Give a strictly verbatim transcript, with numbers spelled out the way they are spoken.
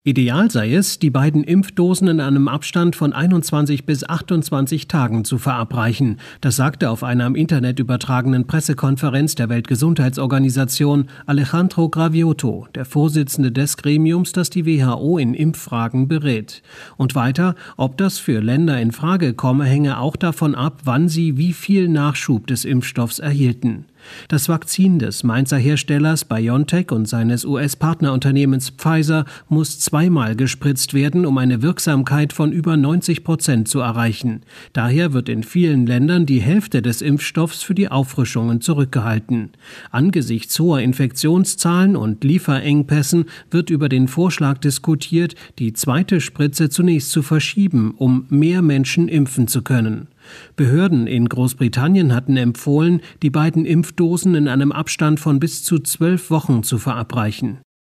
Ideal sei es, die beiden Impfdosen in einem Abstand von einundzwanzig bis achtundzwanzig Tagen zu verabreichen. Das sagte auf einer im Internet übertragenen Pressekonferenz der Weltgesundheitsorganisation Alejandro Gravioto, der Vorsitzende des Gremiums, das die W H O in Impffragen berät. Und weiter, ob das für Länder in Frage komme, hänge auch davon ab, wann sie wie viel Nachschub des Impfstoffs erhielten. Das Vakzin des Mainzer Herstellers BioNTech und seines U S-Partnerunternehmens Pfizer muss zweimal gespritzt werden, um eine Wirksamkeit von über neunzig Prozent zu erreichen. Daher wird in vielen Ländern die Hälfte des Impfstoffs für die Auffrischungen zurückgehalten. Angesichts hoher Infektionszahlen und Lieferengpässen wird über den Vorschlag diskutiert, die zweite Spritze zunächst zu verschieben, um mehr Menschen impfen zu können. Behörden in Großbritannien hatten empfohlen, die beiden Impfdosen in einem Abstand von bis zu zwölf Wochen zu verabreichen.